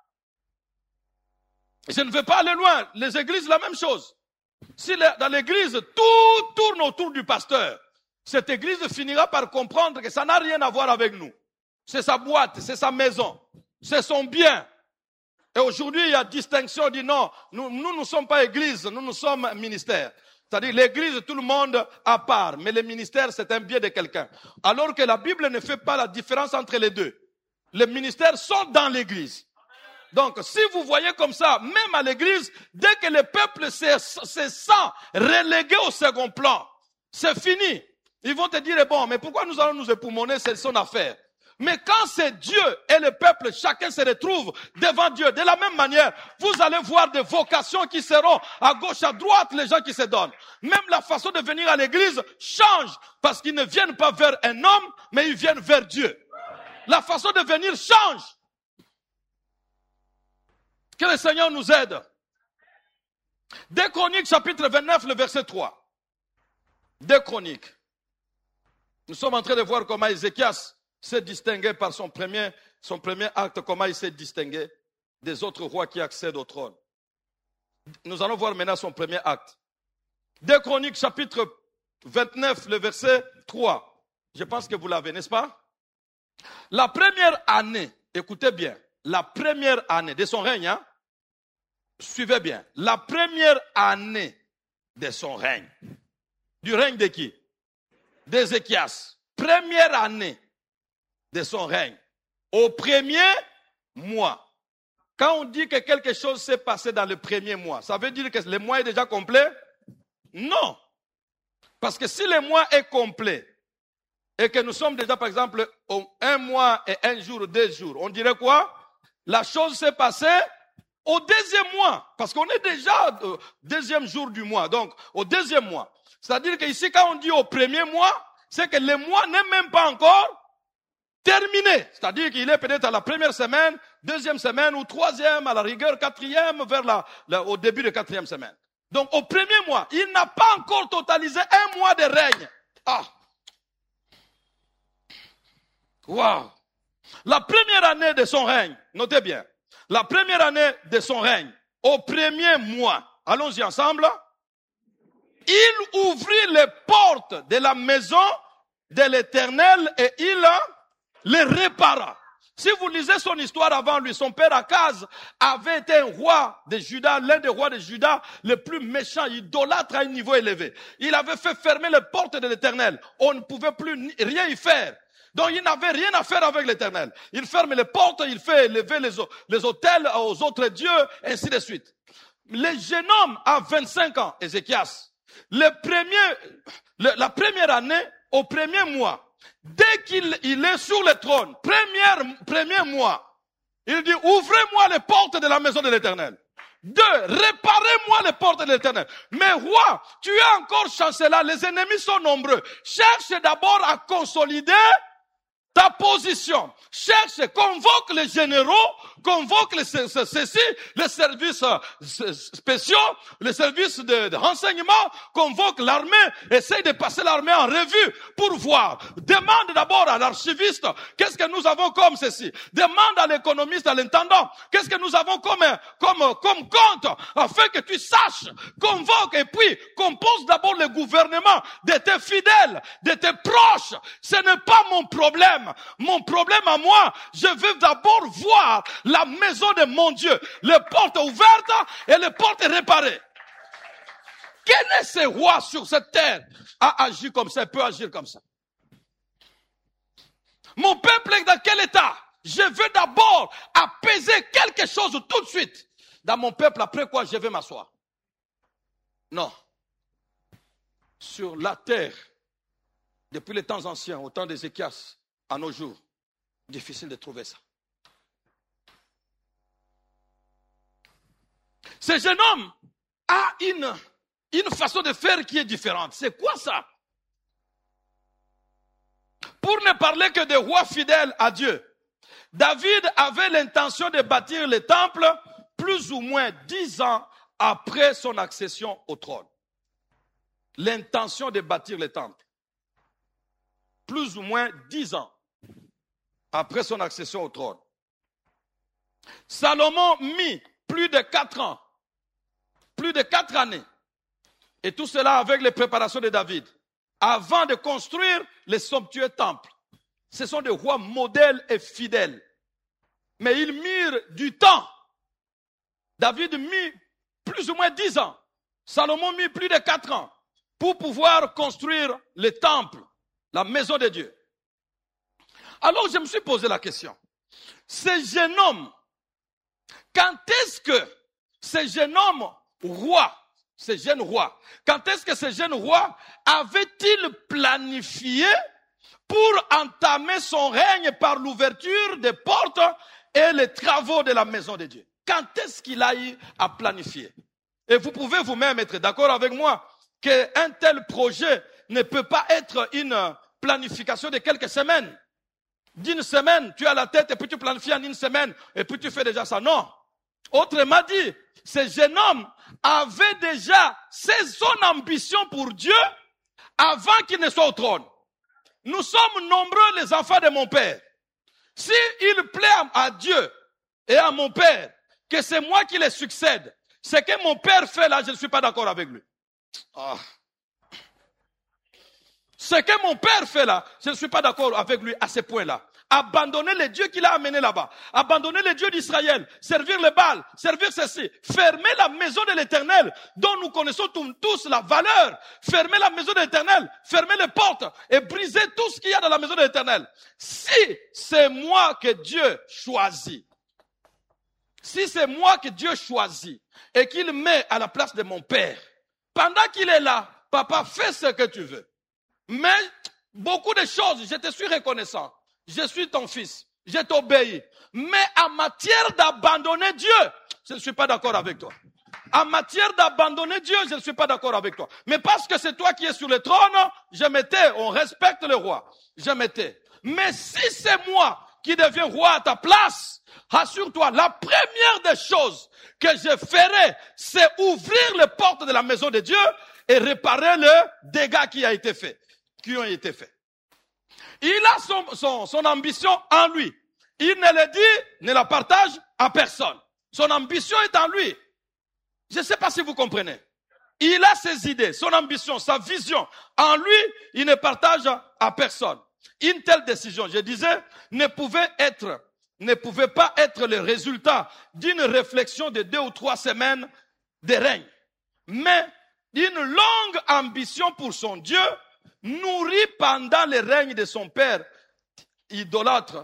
Je ne veux pas aller loin. Les églises, la même chose. Si dans l'église, tout tourne autour du pasteur, cette église finira par comprendre que ça n'a rien à voir avec nous. C'est sa boîte, c'est sa maison, c'est son bien. Et aujourd'hui, il y a distinction, on dit non, nous ne sommes pas église, nous sommes ministère. C'est-à-dire l'église, tout le monde à part, mais le ministère, c'est un bien de quelqu'un. Alors que la Bible ne fait pas la différence entre les deux. Les ministères sont dans l'église. Donc, si vous voyez comme ça, même à l'église, dès que le peuple se sent relégué au second plan, c'est fini. Ils vont te dire, bon, mais pourquoi nous allons nous époumoner, c'est son affaire. Mais quand c'est Dieu et le peuple, chacun se retrouve devant Dieu. De la même manière, vous allez voir des vocations qui seront à gauche, à droite, les gens qui se donnent. Même la façon de venir à l'église change, parce qu'ils ne viennent pas vers un homme, mais ils viennent vers Dieu. La façon de venir change. Que le Seigneur nous aide. 2 Chroniques, chapitre 29, le verset 3. 2 Chroniques. Nous sommes en train de voir comment Ézéchias s'est distingué par son premier acte, comment il s'est distingué des autres rois qui accèdent au trône. Nous allons voir maintenant son premier acte. 2 Chroniques, chapitre 29, le verset 3. Je pense que vous l'avez, n'est-ce pas? La première année, écoutez bien, la première année de son règne, hein, suivez bien, la première année de son règne. Du règne de qui? D'Ézéchias. Première année de son règne. Au premier mois. Quand on dit que quelque chose s'est passé dans le premier mois, ça veut dire que le mois est déjà complet? Non. Parce que si le mois est complet et que nous sommes déjà, par exemple, un mois et un jour, 2 jours, on dirait quoi? La chose s'est passée au deuxième mois. Parce qu'on est déjà au deuxième jour du mois. Donc, au deuxième mois. C'est-à-dire qu'ici, quand on dit au premier mois, c'est que le mois n'est même pas encore terminé. C'est-à-dire qu'il est peut-être à la première semaine, deuxième semaine ou troisième, à la rigueur, quatrième, au début de quatrième semaine. Donc, au premier mois, il n'a pas encore totalisé un mois de règne. Ah! Waouh! La première année de son règne, notez bien, la première année de son règne, au premier mois, allons-y ensemble, il ouvrit les portes de la maison de l'Éternel et il les répara. Si vous lisez son histoire avant lui, son père Akaz avait été un roi de Juda, l'un des rois de Juda les plus méchants, idolâtres à un niveau élevé. Il avait fait fermer les portes de l'Éternel. On ne pouvait plus rien y faire. Donc il n'avait rien à faire avec l'Éternel. Il ferme les portes, il fait élever les autels aux autres dieux, ainsi de suite. Le jeune homme a 25 ans, Ézéchias. La première année, au premier mois, dès qu'il est sur le trône, premier mois, il dit, ouvrez-moi les portes de la maison de l'Éternel. 2, réparez-moi les portes de l'Éternel. Mais roi, tu es encore chancelier, les ennemis sont nombreux. Cherche d'abord à consolider ta position. Cherche, convoque les généraux, convoque les services spéciaux, les services de renseignement, convoque l'armée, essaye de passer l'armée en revue pour voir. Demande d'abord à l'archiviste, qu'est-ce que nous avons comme ceci? Demande à l'économiste, à l'intendant, qu'est-ce que nous avons comme compte, afin que tu saches. Convoque et puis compose d'abord le gouvernement de tes fidèles, de tes proches. Ce n'est pas mon problème. Mon problème à moi, je veux d'abord voir la maison de mon Dieu, les portes ouvertes et les portes réparées. Quel est ce roi sur cette terre a agi comme ça, peut agir comme ça? Mon peuple est dans quel état? Je veux d'abord apaiser quelque chose tout de suite dans mon peuple, après quoi je vais m'asseoir. Non. Sur la terre, depuis les temps anciens, au temps d'Ézéchias, à nos jours, difficile de trouver ça. Ce jeune homme a une façon de faire qui est différente. C'est quoi ça? Pour ne parler que des rois fidèles à Dieu, David avait l'intention de bâtir le temple plus ou moins 10 ans après son accession au trône. L'intention de bâtir le temple. Plus ou moins 10 ans après son accession au trône. Salomon mit plus de 4 ans, plus de 4 années, et tout cela avec les préparations de David, avant de construire les somptueux temples. Ce sont des rois modèles et fidèles. Mais ils mirent du temps. David mit plus ou moins 10 ans. Salomon mit plus de 4 ans pour pouvoir construire le temple, la maison de Dieu. Alors je me suis posé la question. Ce jeune homme, quand est-ce que ce jeune homme roi, ce jeune roi, quand est-ce que ce jeune roi avait-il planifié pour entamer son règne par l'ouverture des portes et les travaux de la maison de Dieu? Quand est-ce qu'il a eu à planifier? Et vous pouvez vous-même être d'accord avec moi qu'un tel projet ne peut pas être une planification de quelques semaines. D'une semaine, tu as la tête et puis tu planifies en une semaine et puis tu fais déjà ça. Non. Autrement dit, ce jeune homme avait déjà son ambition pour Dieu avant qu'il ne soit au trône. Nous sommes nombreux les enfants de mon Père. Si il plaît à Dieu et à mon Père que c'est moi qui les succède, ce que mon Père fait là, je ne suis pas d'accord avec lui. Oh. Ce que mon Père fait là, je ne suis pas d'accord avec lui à ce point-là. Abandonner les dieux qu'il a amenés là-bas. Abandonner les dieux d'Israël. Servir le Baal. Servir ceci. Fermer la maison de l'Éternel dont nous connaissons tous la valeur. Fermer la maison de l'Éternel. Fermer les portes et briser tout ce qu'il y a dans la maison de l'Éternel. Si c'est moi que Dieu choisit, si c'est moi que Dieu choisit et qu'il met à la place de mon Père, pendant qu'il est là, papa, fais ce que tu veux. Mais beaucoup de choses, je te suis reconnaissant. Je suis ton fils, je t'obéis. Mais en matière d'abandonner Dieu, je ne suis pas d'accord avec toi. En matière d'abandonner Dieu, je ne suis pas d'accord avec toi. Mais parce que c'est toi qui es sur le trône, je me tais. On respecte le roi. Je me tais. Mais si c'est moi qui deviens roi à ta place, assure-toi, la première des choses que je ferai, c'est ouvrir les portes de la maison de Dieu et réparer les dégâts qui ont été faits. Il a son ambition en lui. Il ne le dit, ne la partage à personne. Son ambition est en lui. Je ne sais pas si vous comprenez. Il a ses idées, son ambition, sa vision. En lui, il ne partage à personne. Une telle décision, je disais, ne pouvait pas être le résultat d'une réflexion de 2 ou 3 semaines de règne. Mais d'une longue ambition pour son Dieu, nourri pendant le règne de son père idolâtre,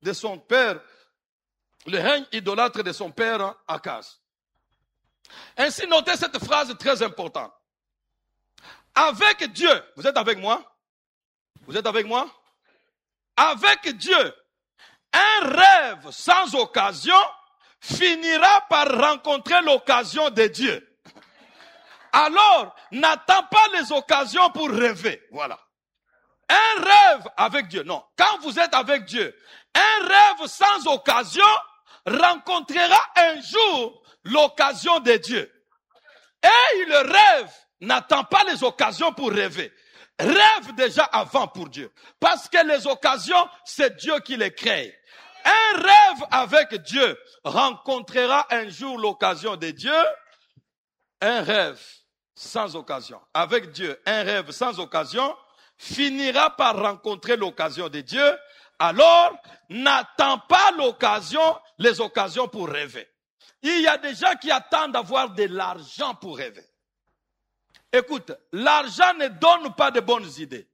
le règne idolâtre de son père Akaz. Ainsi, notez cette phrase très importante. Avec Dieu, vous êtes avec moi? Vous êtes avec moi? Avec Dieu, un rêve sans occasion finira par rencontrer l'occasion de Dieu. Alors, n'attends pas les occasions pour rêver. Voilà. Un rêve avec Dieu. Non. Quand vous êtes avec Dieu, un rêve sans occasion rencontrera un jour l'occasion de Dieu. Et le rêve n'attend pas les occasions pour rêver. Rêve déjà avant pour Dieu. Parce que les occasions, c'est Dieu qui les crée. Un rêve avec Dieu rencontrera un jour l'occasion de Dieu. Un rêve sans occasion. Avec Dieu, un rêve sans occasion finira par rencontrer l'occasion de Dieu. Alors, n'attends pas les occasions pour rêver. Il y a des gens qui attendent d'avoir de l'argent pour rêver. Écoute, l'argent ne donne pas de bonnes idées.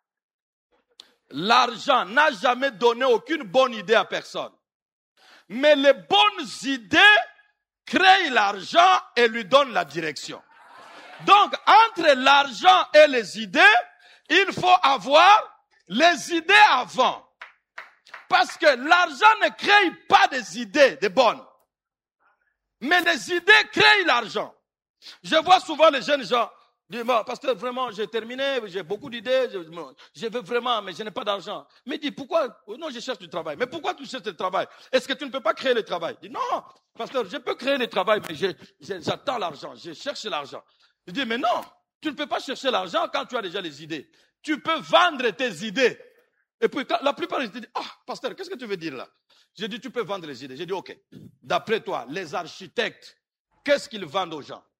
L'argent n'a jamais donné aucune bonne idée à personne. Mais les bonnes idées créent l'argent et lui donnent la direction. Donc, entre l'argent et les idées, il faut avoir les idées avant. Parce que l'argent ne crée pas des idées, des bonnes. Mais les idées créent l'argent. Je vois souvent les jeunes gens Il dit, bon, pasteur, vraiment, j'ai terminé, j'ai beaucoup d'idées, je veux vraiment, mais je n'ai pas d'argent. Mais il dit, pourquoi? Non, je cherche du travail. Mais pourquoi tu cherches du travail? Est-ce que tu ne peux pas créer le travail? Il dit, non, pasteur, je peux créer le travail, mais j'attends l'argent, je cherche l'argent. Il dit, mais non, tu ne peux pas chercher l'argent quand tu as déjà les idées. Tu peux vendre tes idées. Et puis, la plupart des idées, pasteur, qu'est-ce que tu veux dire là? J'ai dit, tu peux vendre les idées. J'ai dit, ok, d'après toi, les architectes, qu'est-ce qu'ils vendent aux gens?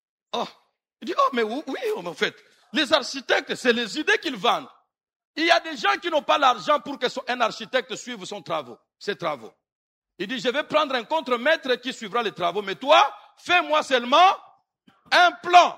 Il dit, mais oui, en fait, les architectes, c'est les idées qu'ils vendent. Il y a des gens qui n'ont pas l'argent pour qu'un architecte suive ses travaux. Il dit, je vais prendre un contremaître qui suivra les travaux, mais toi, fais-moi seulement un plan.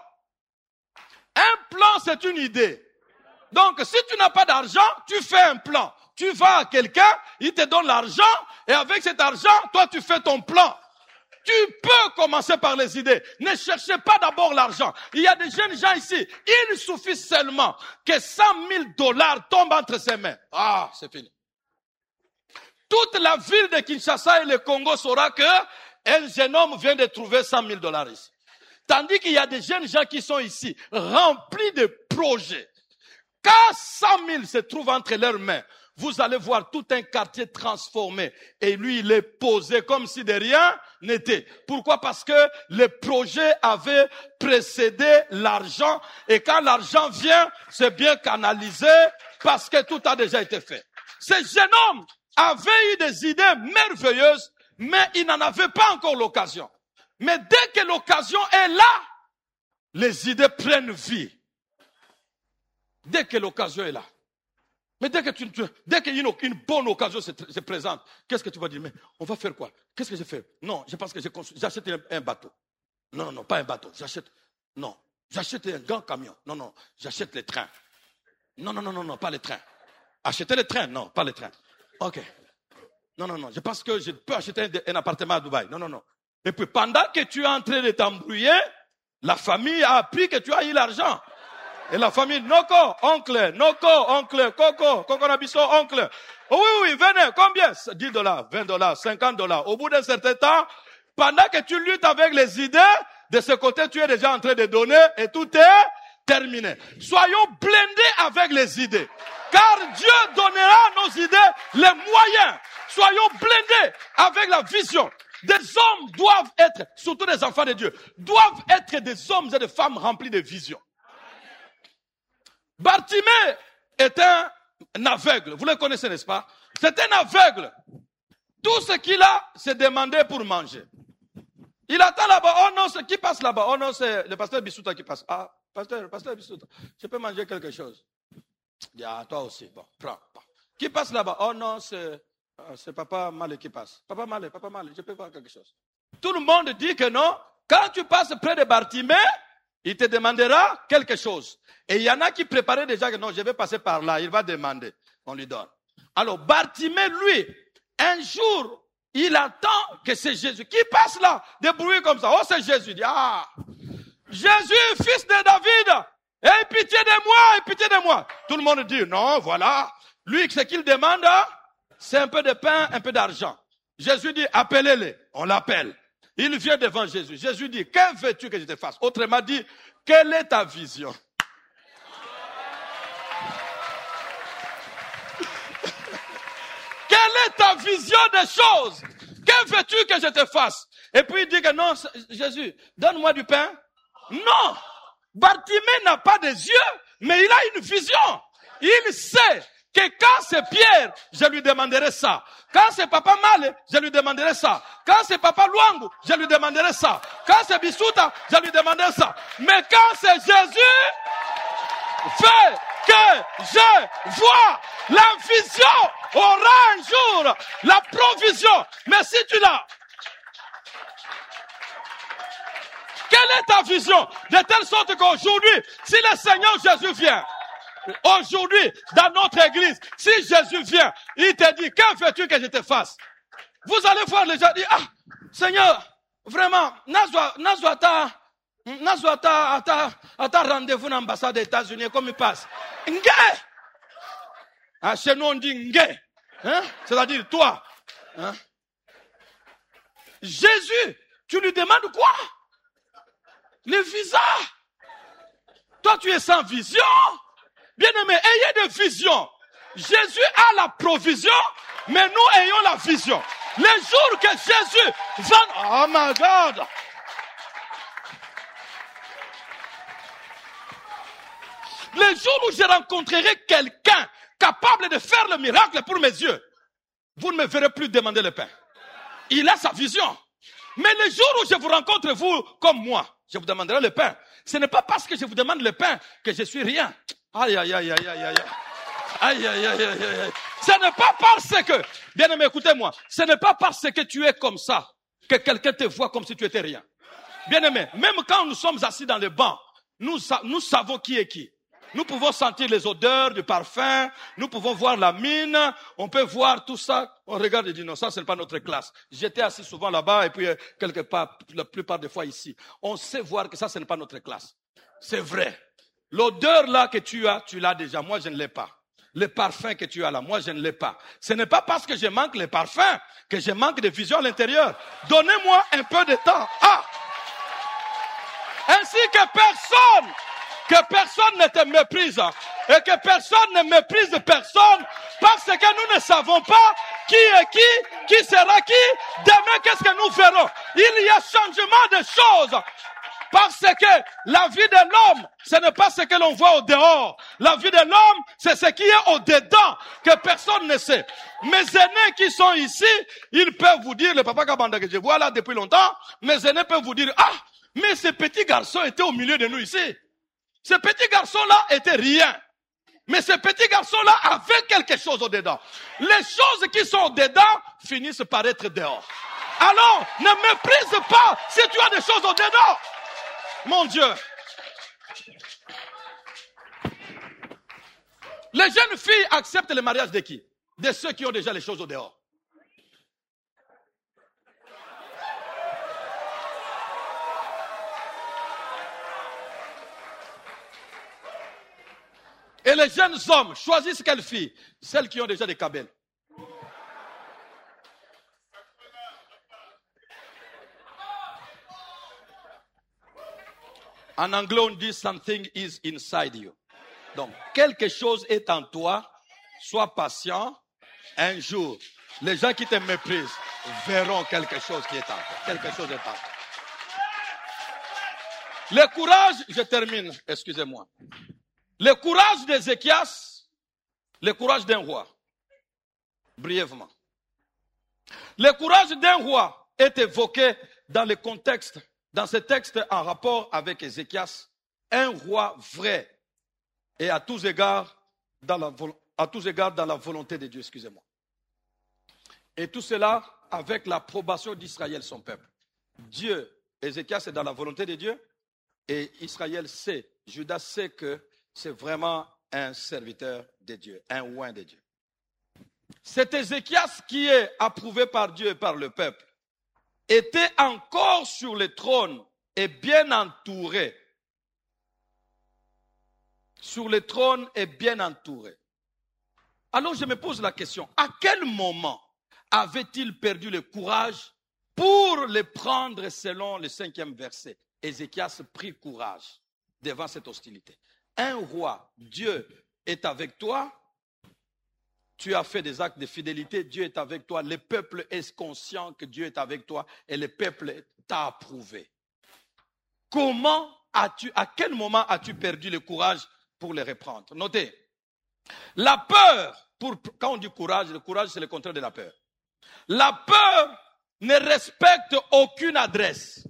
Un plan, c'est une idée. Donc, si tu n'as pas d'argent, tu fais un plan. Tu vas à quelqu'un, il te donne l'argent, et avec cet argent, toi, tu fais ton plan. Tu peux commencer par les idées. Ne cherchez pas d'abord l'argent. Il y a des jeunes gens ici. Il suffit seulement que $100,000 tombent entre ses mains. C'est fini. Toute la ville de Kinshasa et le Congo saura que un jeune homme vient de trouver $100,000 ici. Tandis qu'il y a des jeunes gens qui sont ici, remplis de projets. Quand 100,000 se trouvent entre leurs mains, vous allez voir tout un quartier transformé. Et lui, il est posé comme si de rien n'était. Pourquoi? Parce que le projet avait précédé l'argent. Et quand l'argent vient, c'est bien canalisé parce que tout a déjà été fait. Ce jeune homme avait eu des idées merveilleuses, mais il n'en avait pas encore l'occasion. Mais dès que l'occasion est là, les idées prennent vie. Dès que l'occasion est là. Mais dès qu'une bonne occasion se présente, qu'est-ce que tu vas dire? Mais on va faire quoi? Qu'est-ce que je fais? Non, je pense que j'achète un bateau. Non, pas un bateau. J'achète un grand camion. Non, j'achète les trains. Non, pas les trains. Acheter les trains? Non, pas les trains. Ok. Non, je pense que je peux acheter un appartement à Dubaï. Non. Et puis pendant que tu es en train de t'embrouiller, la famille a appris que tu as eu l'argent. Et la famille, Noko, oncle, Coco Nabiso, oncle. Oui, venez, combien? $10, $20, $50. Au bout d'un certain temps, pendant que tu luttes avec les idées, de ce côté, tu es déjà en train de donner et tout est terminé. Soyons blindés avec les idées. Car Dieu donnera à nos idées les moyens. Soyons blindés avec la vision. Des hommes doivent être, surtout des enfants de Dieu, doivent être des hommes et des femmes remplis de vision. Bartimée est un aveugle. Vous le connaissez, n'est-ce pas? C'est un aveugle. Tout ce qu'il a, c'est demander pour manger. Il attend là-bas. Oh non, c'est qui passe là-bas? Oh non, c'est le pasteur Bissouta qui passe. Pasteur Bissouta, je peux manger quelque chose? Il dit, toi aussi. Bon, prends. Qui passe là-bas? Oh non, c'est Papa Malé qui passe. Papa Malé, je peux voir quelque chose. Tout le monde dit que non. Quand tu passes près de Bartimée, il te demandera quelque chose. Et il y en a qui préparaient déjà que non, je vais passer par là. Il va demander. On lui donne. Alors, Bartimée, lui, un jour, il attend que c'est Jésus qui passe là, des bruits comme ça. Oh, c'est Jésus. Il dit, Jésus, fils de David, aie pitié de moi. Tout le monde dit, non, voilà. Lui, ce qu'il demande, c'est un peu de pain, un peu d'argent. Jésus dit, appelez-les. On l'appelle. Il vient devant Jésus. Jésus dit, que veux-tu que je te fasse? Autrement dit, quelle est ta vision? Quelle est ta vision des choses? Que veux-tu que je te fasse? Et puis il dit que non, Jésus, donne-moi du pain. Non, Bartimée n'a pas des yeux, mais il a une vision. Il sait que quand c'est Pierre, je lui demanderai ça. Quand c'est Papa Malé, je lui demanderai ça. Quand c'est Papa Luangu, je lui demanderai ça. Quand c'est Bissouta, je lui demanderai ça. Mais quand c'est Jésus, fais que je vois. La vision aura un jour la provision. Mais si tu l'as, quelle est ta vision? De telle sorte qu'aujourd'hui, si le Seigneur Jésus vient, aujourd'hui, dans notre église, si Jésus vient, il te dit, que veux-tu que je te fasse? Vous allez voir les gens dire, Seigneur, vraiment, Nazwata rendez-vous dans l'ambassade des États-Unis, comme il passe. Nge! Chez nous, on dit Nge. C'est-à-dire toi. Jésus, tu lui demandes quoi? Le visa. Toi, tu es sans vision. Bien-aimé, ayez des visions. Jésus a la provision, mais nous ayons la vision. Les jours que Jésus va... Oh my God! Les jours où je rencontrerai quelqu'un capable de faire le miracle pour mes yeux, vous ne me verrez plus demander le pain. Il a sa vision. Mais les jours où je vous rencontre, vous, comme moi, je vous demanderai le pain. Ce n'est pas parce que je vous demande le pain que je suis rien. Aïe, aïe, aïe, aïe, aïe, aïe. Aïe, aïe, aïe, aïe, aïe. Ce n'est pas parce que, bien aimé, écoutez-moi, ce n'est pas parce que tu es comme ça que quelqu'un te voit comme si tu étais rien. Bien aimé, même quand nous sommes assis dans le banc, nous savons qui est qui. Nous pouvons sentir les odeurs du parfum, nous pouvons voir la mine, on peut voir tout ça. On regarde et dit non, ça ce n'est pas notre classe. J'étais assis souvent là-bas et puis quelque part, la plupart des fois ici. On sait voir que ça ce n'est pas notre classe. C'est vrai. L'odeur là que tu l'as déjà, moi je ne l'ai pas. Le parfum que tu as là, moi je ne l'ai pas. Ce n'est pas parce que je manque le parfum que je manque de vision à l'intérieur. Donnez-moi un peu de temps. Ainsi que personne ne te méprise et que personne ne méprise personne parce que nous ne savons pas qui est qui sera qui, demain qu'est-ce que nous verrons. Il y a changement de choses parce que la vie de l'homme, ce n'est pas ce que l'on voit au dehors. La vie de l'homme, c'est ce qui est au dedans que personne ne sait. Mes aînés qui sont ici, ils peuvent vous dire, le papa Kabanda que je vois là depuis longtemps, mes aînés peuvent vous dire, mais ce petit garçon était au milieu de nous ici. Ce petit garçon-là était rien. Mais ce petit garçon-là avait quelque chose au-dedans. Les choses qui sont au-dedans finissent par être dehors. Alors, ne méprise pas si tu as des choses au-dedans. Mon Dieu. Les jeunes filles acceptent le mariage de qui? De ceux qui ont déjà les choses au-dehors. Et les jeunes hommes choisissent quelles filles? Celles qui ont déjà des cabelles. En anglais, on dit something is inside you. Donc, quelque chose est en toi. Sois patient. Un jour, les gens qui te méprisent verront quelque chose qui est en toi. Quelque chose est en toi. Le courage, je termine, excusez-moi. Le courage d'Ézéchias, le courage d'un roi, brièvement. Le courage d'un roi est évoqué dans le contexte, dans ce texte en rapport avec Ézéchias, un roi vrai et à tous égards dans la volonté de Dieu, excusez-moi. Et tout cela avec l'approbation d'Israël, son peuple. Dieu, Ézéchias est dans la volonté de Dieu et Israël sait, Judas sait que c'est vraiment un serviteur de Dieu, un oint de Dieu. Cet Ézéchias qui est approuvé par Dieu et par le peuple était encore sur le trône et bien entouré. Sur le trône et bien entouré. Alors je me pose la question, à quel moment avait-il perdu le courage pour le prendre selon le 5e verset? Ézéchias prit courage devant cette hostilité. Un roi, Dieu est avec toi, tu as fait des actes de fidélité, Dieu est avec toi, le peuple est conscient que Dieu est avec toi et le peuple t'a approuvé. À quel moment as-tu perdu le courage pour les reprendre? Notez, la peur, quand on dit courage, le courage c'est le contraire de la peur. La peur ne respecte aucune adresse.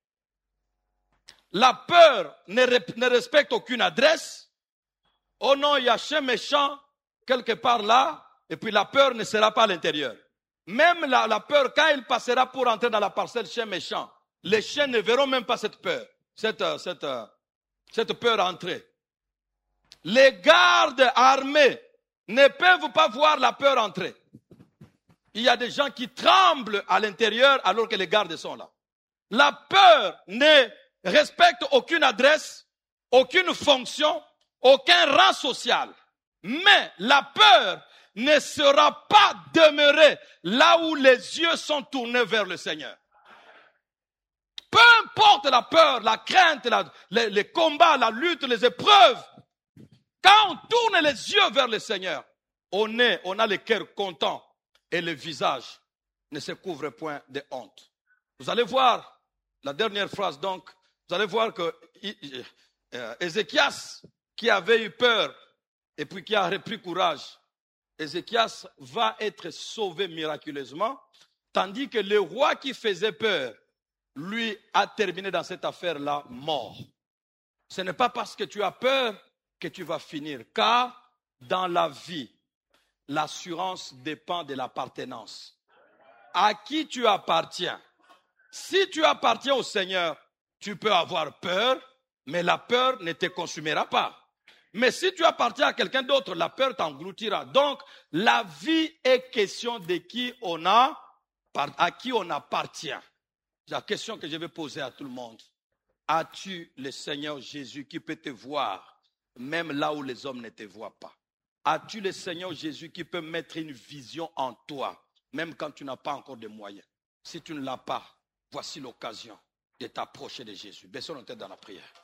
La peur ne respecte aucune adresse. Oh non, il y a chien méchant quelque part là, et puis la peur ne sera pas à l'intérieur. Même la peur, quand il passera pour entrer dans la parcelle chien méchant, les chiens ne verront même pas cette peur, cette peur entrer. Les gardes armés ne peuvent pas voir la peur entrer. Il y a des gens qui tremblent à l'intérieur alors que les gardes sont là. La peur ne respecte aucune adresse, aucune fonction, aucun rang social. Mais la peur ne sera pas demeurée là où les yeux sont tournés vers le Seigneur. Peu importe la peur, la crainte, les combats, la lutte, les épreuves, quand on tourne les yeux vers le Seigneur, on a le cœur content et le visage ne se couvre point de honte. Vous allez voir, la dernière phrase donc, vous allez voir que Ézéchias, qui avait eu peur et puis qui a repris courage, Ézéchias va être sauvé miraculeusement, tandis que le roi qui faisait peur, lui, a terminé dans cette affaire-là mort. Ce n'est pas parce que tu as peur que tu vas finir, car dans la vie, l'assurance dépend de l'appartenance. À qui tu appartiens? Si tu appartiens au Seigneur, tu peux avoir peur, mais la peur ne te consumera pas. Mais si tu appartiens à quelqu'un d'autre, la peur t'engloutira. Donc, la vie est question de qui on a, à qui on appartient. La question que je vais poser à tout le monde. As-tu le Seigneur Jésus qui peut te voir, même là où les hommes ne te voient pas? As-tu le Seigneur Jésus qui peut mettre une vision en toi, même quand tu n'as pas encore de moyens? Si tu ne l'as pas, voici l'occasion de t'approcher de Jésus. Baissons nos têtes dans la prière.